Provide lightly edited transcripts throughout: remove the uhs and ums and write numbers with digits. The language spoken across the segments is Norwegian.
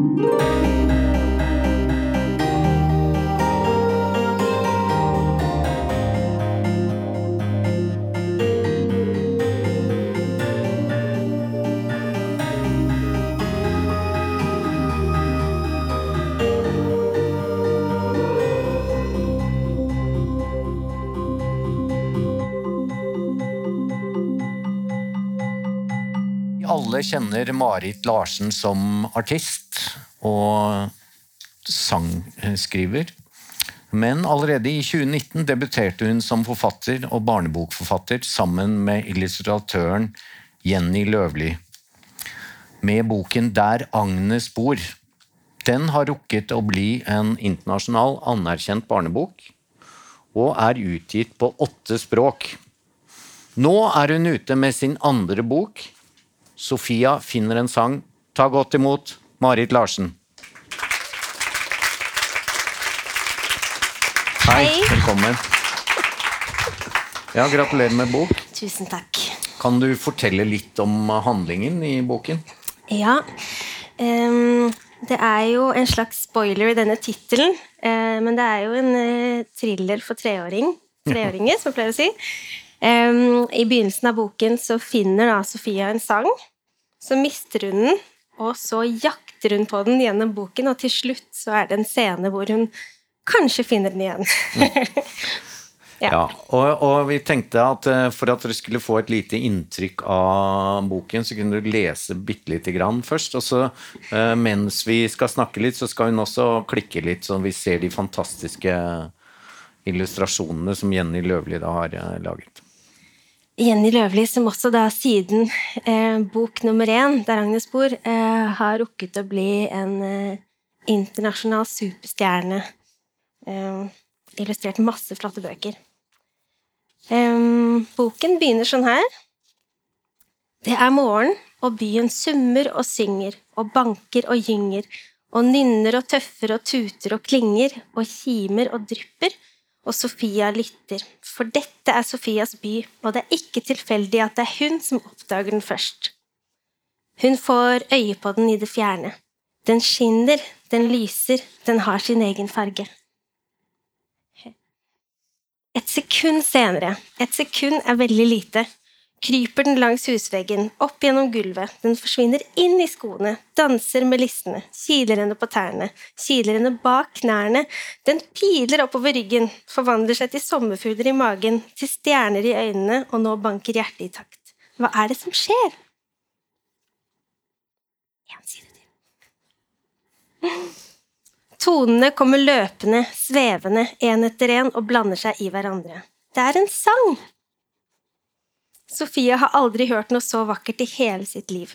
Alle kjenner Marit Larsen som artist og sangskriver, men allerede i 2019 debuterte hun som forfatter og barnebokforfatter sammen med illustratøren Jenny Løvli, med boken Der Agnes bor. Den har rukket å bli en internasjonal anerkjent barnebok, og er utgitt på 8 språk. Nå er hun ute med sin andre bok, Sofia finner en sang. Ta godt imot Marit Larsen. Hei, velkommen. Ja, gratulerer med bok. Tusen takk. Kan du fortelle litt om handlingen i boken? Ja, det er jo en slags spoiler i denne titelen, men det er jo en thriller for treåringer, som jeg pleier å si. I begynnelsen av boken så finner da Sofia en sang, så mister hun den, og så jakter hun på den gjennom boken, og til slutt så er det en scene hvor hun kanskje finner den igjen. Ja, og vi tenkte at for at dere skulle få et lite inntrykk av boken, så kunne du lese bitte grann først, og så mens vi skal snakke litt, så skal hun også klikke litt, så vi ser de fantastiske illustrasjonene som Jenny Løvli da har laget. Jenny Løvli, som også da siden bok nummer 1, Der Agnes bor, har rukket å bli en internasjonal superstjerne, illustrert masse flotte bøker. Boken begynner sånn her. Det er morgen, og byen summer og synger, og banker og gynger, og nynner og tøffer og tuter og klinger, og kimer og drypper, og Sofia lytter, for dette er Sofias by, og det er ikke tilfeldig at det er hun som oppdager den først. Hun får øye på den i det fjerne. Den skinner, den lyser, den har sin egen farge. Et sekund senere, et sekund er veldig lite, kryper den langs husveggen, opp gjennom gulvet, den forsvinner inn i skoene, danser med listene, kiler henne på tærne, kiler henne bak knærne, den piler oppover ryggen, forvandler seg til sommerfugler i magen, til stjerner i øynene, og nå banker hjertet i takt. Hva er det som skjer? En side til. Tonene kommer løpende, svevende, en etter en, og blander seg i hverandre. Det er en sang! Sofia har aldri hørt noe så vakkert i hele sitt liv.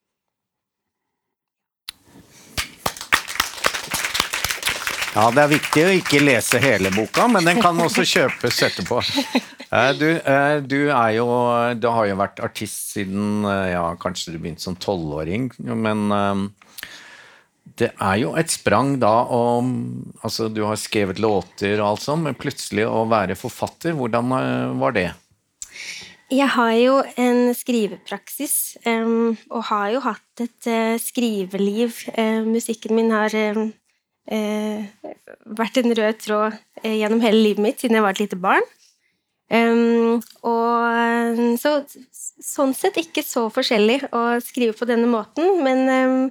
Ja, det er viktig å ikke lese hele boka, men den kan også kjøpes etterpå. Du har jo vært artist siden, ja, kanskje du begynte som 12-åring, men det er jo et sprang da om, altså du har skrevet låter og alt sånt, men plutselig å være forfatter, hvordan var det? Jeg har jo en skrivepraksis, og har jo hatt et skriveliv. Musikken min har vært en rød tråd gjennom hele livet mitt, siden jeg var et lite barn. Og sånn sett ikke så forskjellig å skrive på denne måten, men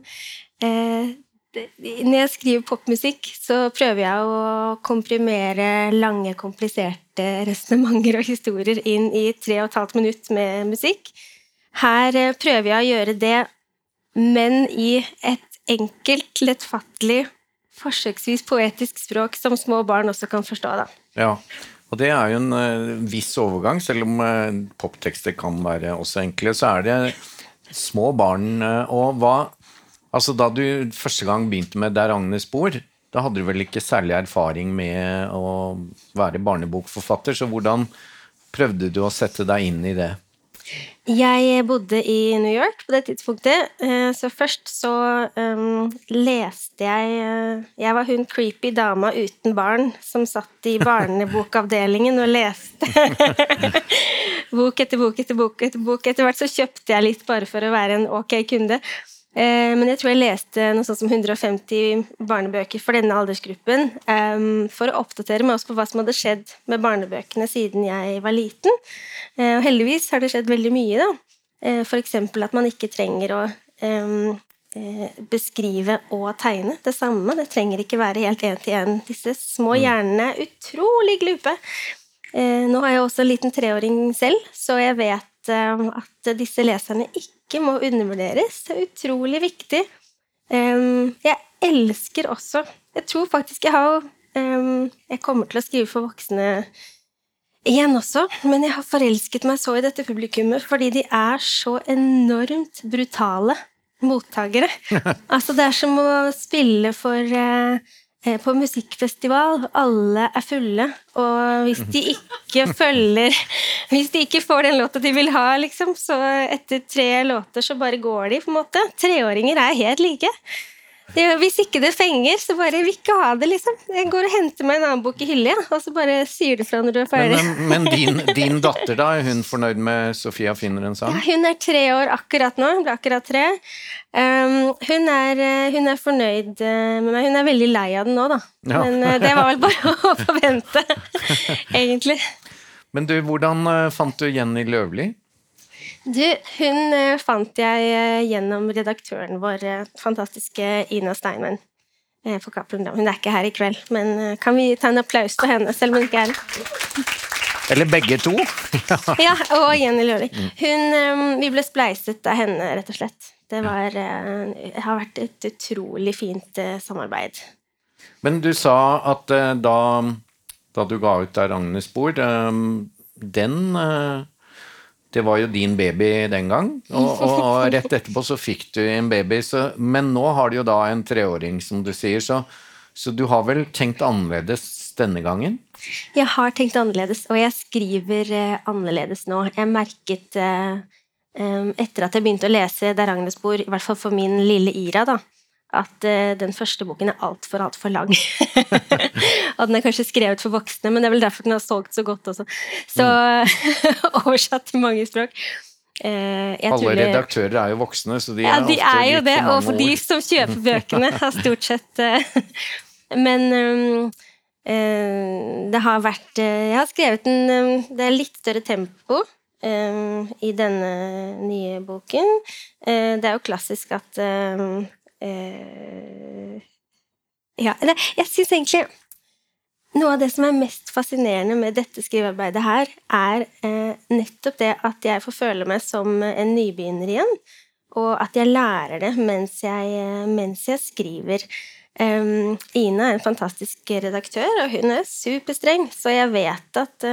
når jeg skriver popmusikk, så prøver jeg å komprimere lange, kompliserte resonementer og historier inn i 3,5 minutter med musikk. Her prøver jeg å gjøre det, men i et enkelt, lettfattelig, forsøksvis poetisk språk som små barn også kan forstå, da. Ja, og det er jo en viss overgang, selv om poptekster kan være også enkle, så er det små barn, og altså da du første gang begynte med Der Agnes bor, da hadde du vel ikke særlig erfaring med å være barnebokforfatter, så hvordan prøvde du å sette deg inn i det? Jeg bodde i New York på det tidspunktet, så først så leste jeg var hun creepy dama uten barn, som satt i barnebokavdelingen og leste bok etter bok etter bok etter bok. Etter hvert så kjøpte jeg litt bare for å være en ok kunde. Men jeg tror jeg leste noe sånt som 150 barnebøker for denne aldersgruppen, for å oppdatere meg også på hva som hadde skjedd med barnebøkene siden jeg var liten. Og heldigvis har det skjedd veldig mye da. For eksempel at man ikke trenger å beskrive og tegne det samme. Det trenger ikke være helt en til en. Disse små hjernene er utrolig glupe. Nå har jeg også en liten 3-åring selv, så jeg vet at disse leserne ikke må undervurderes. Det er utrolig viktig. Jeg elsker også, jeg tror faktisk jeg kommer til å skrive for voksne igjen også, men jeg har forelsket meg så i dette publikummet, fordi de er så enormt brutale mottagere. Altså det er som å spille på musikkfestival, alle er fulle, og hvis de ikke får den låta de vil ha, liksom, så etter 3 låter så bare går de, på en måte. 3-åringer er helt like. Hvis ikke det fenger, så bare vil ikke ha det, liksom. Jeg går og henter meg en annen bok i hylle, og så bare sier du fra når du er ferdig. Men din datter da, er hun fornøyd med Sofia finner en sang? Ja, hun er 3 år akkurat nå, hun ble akkurat 3. Hun er fornøyd med meg. Hun er veldig lei av den nå, da. Ja. Men det var vel bare å forvente, egentlig. Men du, hvordan fant du Jenny Løvli? Hun fant jeg gjennom redaktøren vår, fantastiske Ina Steinmann på Cappelen Damm. Hun er ikke her i kveld, men kan vi ta en applaus på henne, selv om hun ikke er her? Eller begge to? Ja, og Jenny Løvli. Vi ble spleiset av henne, rett og slett. Det har vært et utrolig fint samarbeid. Men du sa at da du ga ut Der Agnes bor, det var jo din baby den gang, og rett etterpå så fikk du en baby, men nå har du jo da en 3-åring, som du sier, så du har vel tenkt annerledes denne gangen? Jeg har tenkt annerledes, og jeg skriver annerledes nå. Jeg merket, etter at jeg begynte å lese Der Agnes bor, i hvert fall for min lille Ira da, at den første boken er alt for lang. Og den er kanskje skrevet for voksne, men det er vel derfor den har solgt så godt også. Så oversatt til mange språk. Alle redaktører er jo voksne, så de de er jo det, og for de som kjøper bøkene har stort sett... Men det har vært... Jeg har skrevet det er litt større tempo i denne nye boken. Det er jo klassisk at... jeg synes egentlig noe av det som er mest fascinerende med dette skrivearbeidet her er nettopp det at jeg får føle meg som en nybegynner igjen, og at jeg lærer det mens jeg skriver. Ina er en fantastisk redaktør, og hun er superstreng, så jeg vet at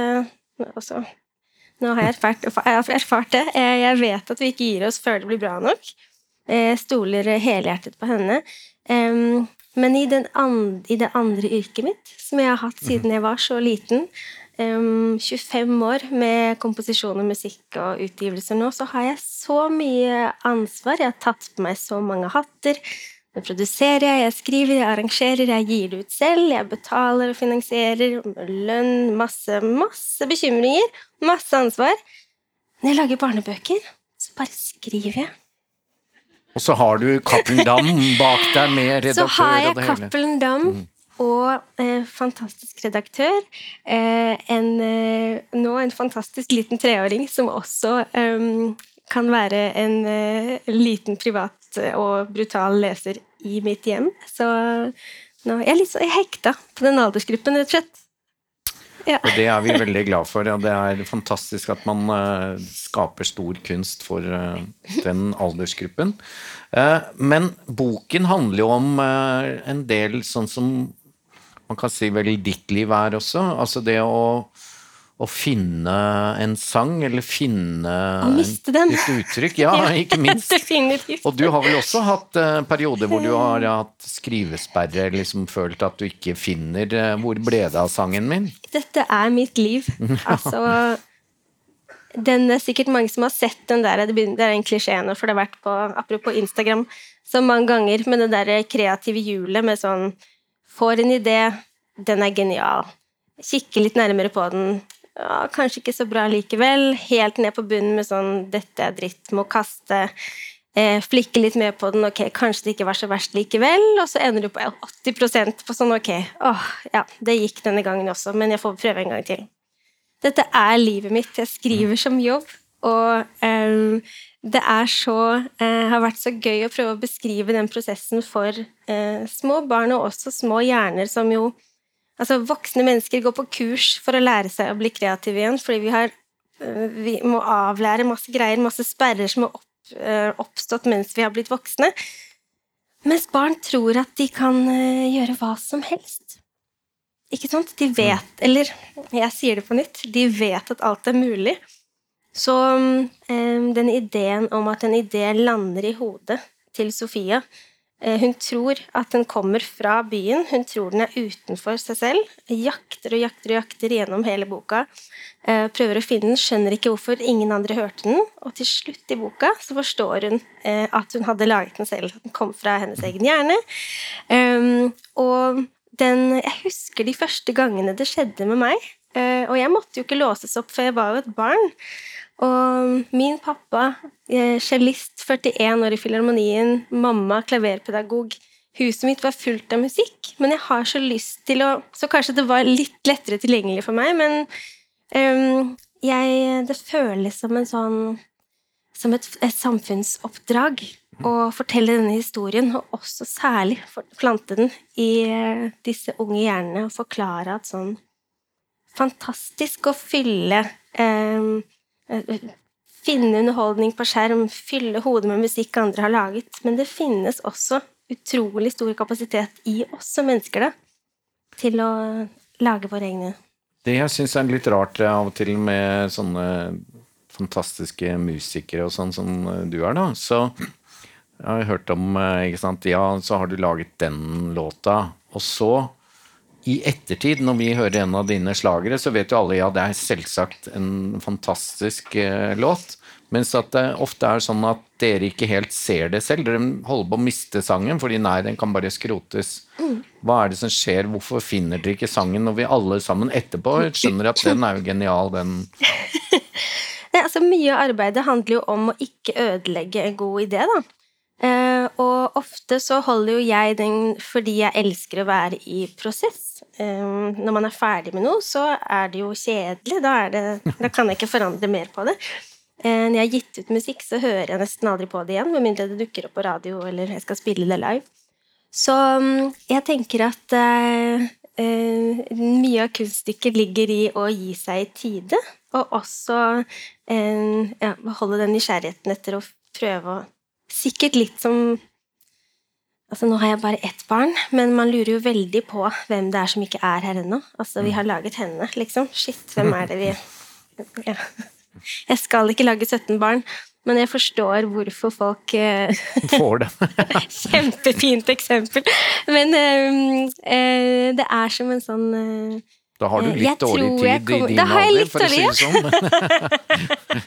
nå har jeg erfart det. Jeg vet at vi ikke gir oss før det blir bra nok. Jeg stoler helhjertet på henne. Men i det andre yrket mitt, som jeg har hatt siden jeg var så liten, 25 år med komposisjon og musikk og utgivelser nå, så har jeg så mye ansvar. Jeg har tatt på meg så mange hatter. Jeg produserer, jeg skriver, jeg arrangerer, jeg gir det ut selv, jeg betaler og finansierer, lønn, masse bekymringer, masse ansvar. Når jeg lager barnebøker, så bare skriver jeg. Og så har du Cappelen Damm bak deg med redaktør. Så har jeg Cappelen Damm og fantastisk redaktør. Nå en fantastisk liten 3-åring som også kan være en liten privat og brutal leser i mitt hjem. Så nå, jeg er hekta på den aldersgruppen, rett og slett. Ja. Og det er vi veldig glad for, og det er fantastisk at man skaper stor kunst for den aldersgruppen. Men boken handler jo om en del sånn som man kan si vel ditt liv er også, altså det å finne en sang, eller finne et uttrykk. Ja, ikke minst. Definitivt. Og du har vel også hatt perioder hvor du har hatt skrivesperre, liksom følt at du ikke finner hvor ble det av sangen min? Dette er mitt liv. Altså, det er sikkert mange som har sett den der, det er en klisjé nå, for det har vært på, apropos Instagram, så mange ganger med det der kreative hjulet med sånn, får en idé, den er genial. Kikke litt nærmere på den, ja, kanskje ikke så bra likevel, helt ned på bunnen med sånn, dette er dritt, må kaste. flikke litt med på den, ok, kanskje det ikke var så verst likevel, og så ender du på 80% på sånn, ok, ja, det gikk denne gangen også, men jeg får prøve en gang til. Dette livet mitt, jeg skriver som jobb, og det har vært så gøy å prøve å beskrive den prosessen for små barn, og også små hjerner som jo, altså voksne mennesker går på kurs for å lære seg å bli kreative igjen, fordi vi må avlære masse greier, masse sperrer som har oppstått mens vi har blitt voksne, mens barn tror at de kan gjøre hva som helst. Ikke sant? De vet, eller jeg sier det på nytt, de vet at alt mulig. Så den ideen om at en idé lander i hodet til Sofia, hun tror at den kommer fra byen, hun tror den utenfor seg selv, jakter og jakter og jakter gjennom hele boka, prøver å finne den, skjønner ikke hvorfor ingen andre hørte den, og til slutt i boka så forstår hun at hun hadde laget den selv, at den kom fra hennes egen hjerne. Og jeg husker de første gangene det skjedde med meg, og jeg måtte jo ikke låses opp, for jeg var jo et barn. Og min pappa, cellist, 41 år i Filharmonien, mamma, klaverpedagog, huset mitt var fullt av musikk, men jeg har så lyst til så kanskje det var litt lettere tilgjengelig for meg, men det føles som som et samfunnsoppdrag å fortelle denne historien, og også særlig plante den i disse unge hjernene, og forklare at sånn fantastisk å finne underholdning på skjerm, fylle hodet med musikk andre har laget, men det finnes også utrolig stor kapasitet i oss som mennesker da, til å lage våre egne. Det jeg synes litt rart av og til med sånne fantastiske musikere og sånn som du da, så jeg har hørt om, ikke sant, ja, så har du laget den låta, og så i ettertid, når vi hører en av dine slagere, så vet jo alle, ja, det selvsagt en fantastisk låt, mens at det ofte sånn at dere ikke helt ser det selv. Dere holder på å miste sangen, fordi nei, den kan bare skrotes. Hva det som skjer? Hvorfor finner dere ikke sangen når vi alle sammen etterpå skjønner at den jo genial, den? Altså, mye av arbeidet handler jo om å ikke ødelegge en god idé, da. Og ofte så holder jo jeg den fordi jeg elsker å være i prosess. Når man ferdig med noe, så det jo kjedelig, da kan jeg ikke forandre mer på det. Når jeg har gitt ut musikk, så hører jeg nesten aldri på det igjen, med mindre det dukker opp på radio, eller jeg skal spille det live. Så jeg tenker at mye av kunststykket ligger i å gi seg i tide, og også beholde den nysgjerrigheten etter å prøve å sikkert litt som, altså nå har jeg bare ett barn, men man lurer jo veldig på hvem det som ikke her ennå. Altså vi har laget henne, liksom. Shit, hvem det vi... Ja. Jeg skal ikke lage 17 barn, men jeg forstår hvorfor folk... Får det. Kjempefint eksempel. Men det som en sånn... Da har du litt dårlig tid i din alder, for å si det sånn.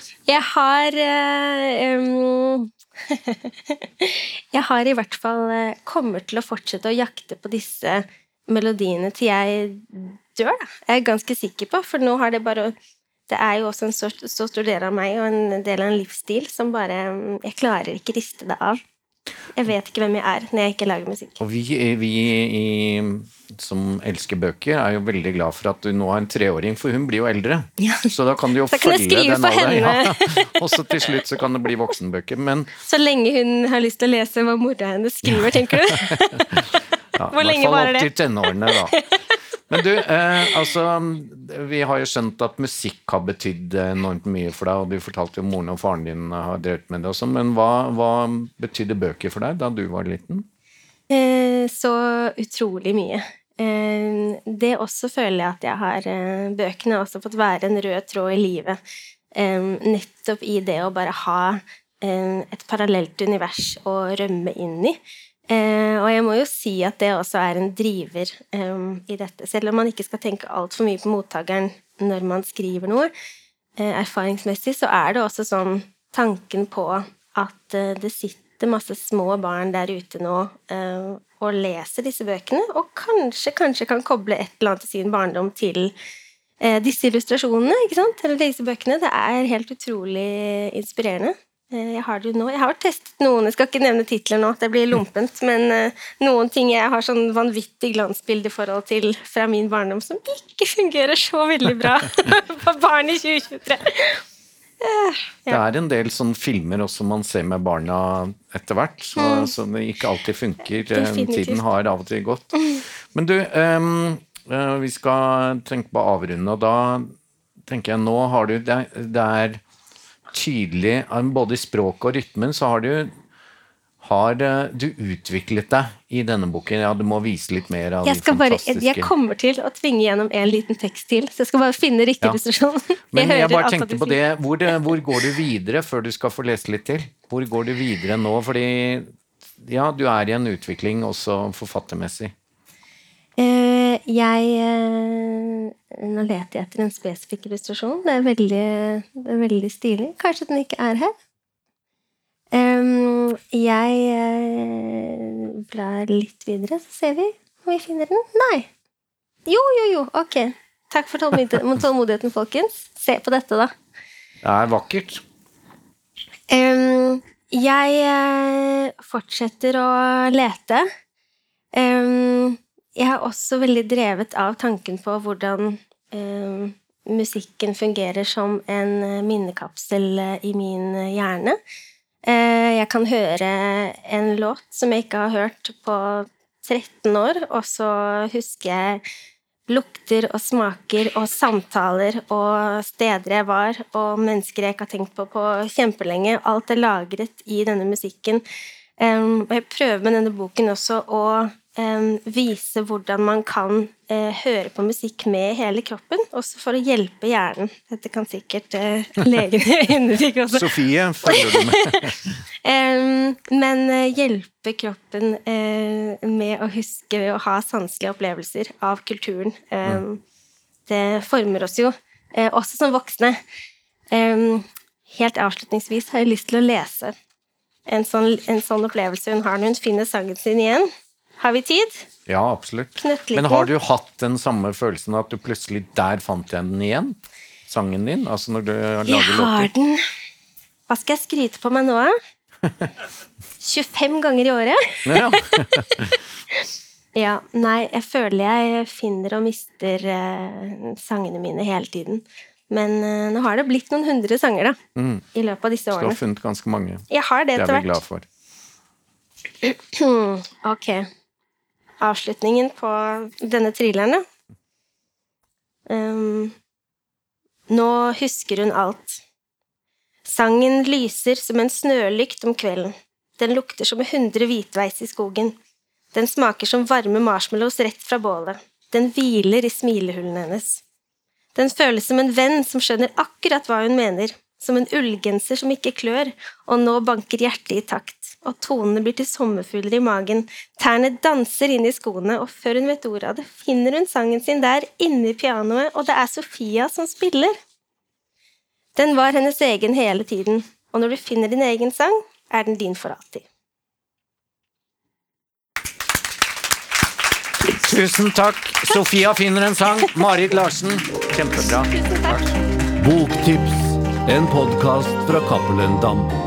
Jeg har i hvert fall kommer til å fortsette å jakte på disse melodiene til jeg dør, da. Jeg ganske sikker på, for nå har det bare... Det jo også en så stor del av meg, og en del av en livsstil, som bare... Jeg klarer ikke riste det av. Jeg vet ikke hvem jeg når jeg ikke lager musikk. Og vi som elsker bøker jo veldig glad for at du nå har en 3-åring, for hun blir jo eldre. Ja. Så da kan du jo følge den av deg. Ja. Og så til slutt så kan det bli voksenbøker. Men... Så lenge hun har lyst til å lese hva mora hennes skriver, tenker du? Ja, hvor lenge var det? I hvert fall opp til tenårene da. Men du, altså, vi har jo skjønt at musikk har betydd enormt mye for deg, og du fortalte jo moren og faren din har drevet med det også, men hva betydde bøker for deg da du var liten? Så utrolig mye. Det også føler jeg at jeg har, bøkene har også fått være en rød tråd i livet, nettopp i det å bare ha et parallelt univers å rømme inn i. Og jeg må jo si at det også en driver i dette, selv om man ikke skal tenke alt for mye på mottageren når man skriver noe. Erfaringsmessig så det også sånn tanken på at det sitter masse små barn der ute nå og leser disse bøkene, og kanskje kan koble et eller annet til sin barndom til disse illustrasjonene, ikke sant? Eller disse bøkene. Det helt utrolig inspirerende. Jeg har det jo nå. Jeg har testet noen, jeg skal ikke nevne titler nå, det blir lumpent, men noen ting jeg har sånn vanvittig glansbildeforhold til fra min barndom som ikke fungerer så veldig bra for barn i 2023. Det en del sånne filmer også man ser med barna etter hvert, så det ikke alltid funker. Tiden har av og til gått. Men du, vi skal tenke på avrunde, og da tenker jeg, nå har du, det tydelig, både i språk og rytmen, så har du utviklet deg i denne boken. Ja, du må vise litt mer av de fantastiske... Jeg kommer til å tvinge gjennom en liten tekst til, så jeg skal bare finne riktig illustrasjon. Men jeg bare tenkte på det, hvor går du videre før du skal få lese litt til? Hvor går du videre nå? Fordi, ja, du i en utvikling også forfattermessig. Nå leter jeg etter en spesifikk illustrasjon. Det veldig stilig. Kanskje den ikke her. Jeg blar litt videre, så ser vi om vi finner den. Nei. Jo, ok. Takk for tålmodigheten, folkens. Se på dette, da. Det vakkert. Jeg fortsetter å lete. Jeg også veldig drevet av tanken på hvordan musikken fungerer som en minnekapsel i min hjerne. Jeg kan høre en låt som jeg ikke har hørt på 13 år, og så husker jeg lukter og smaker og samtaler og steder jeg var, og mennesker jeg ikke har tenkt på kjempelenge. Alt lagret i denne musikken. Og jeg prøver med denne boken også å vise hvordan man kan høre på musikk med hele kroppen, også for å hjelpe hjernen. Dette kan sikkert legene undersøke også. Sofie, følger du med? Men hjelpe kroppen med å huske og ha sanselige opplevelser av kulturen. Det former oss jo, også som voksne. Helt avslutningsvis har jeg lyst til å lese en sånn opplevelse hun har når hun finner sangen sin igjen. Har vi tid? Ja, absolutt. Men har du hatt den samme følelsen at du plutselig der fant jeg den igjen? Sangen din? Altså når du lager låter? Jeg har den. Hva skal jeg skryte på meg nå? 25 ganger i året? Ja. Ja, nei, jeg føler jeg finner og mister sangene mine hele tiden. Men nå har det blitt noen 100 sanger da, i løpet av disse årene. Så du har funnet ganske mange. Jeg har det etter hvert. Det vi glad for. Ok. Avslutningen på denne thrilleren. Nå husker hun alt. Sangen lyser som en snølykt om kvelden. Den lukter som 100 hvitveis i skogen. Den smaker som varme marshmallows rett fra bålet. Den hviler i smilehullene hennes. Den føles som en venn som skjønner akkurat hva hun mener. Som en ullgenser som ikke klør, og nå banker hjertet i takt. Og tonene blir til sommerfugler i magen. Tærne danser inn i skoene, og før hun vet ordet av det, finner hun sangen sin der inne i pianoet, og det Sofia som spiller. Den var hennes egen hele tiden, og når du finner din egen sang, den din for alltid. Tusen takk. Sofia finner en sang. Marit Larsen. Kjempebra. Tusen takk. Boktips, en podcast fra Cappelen Damm.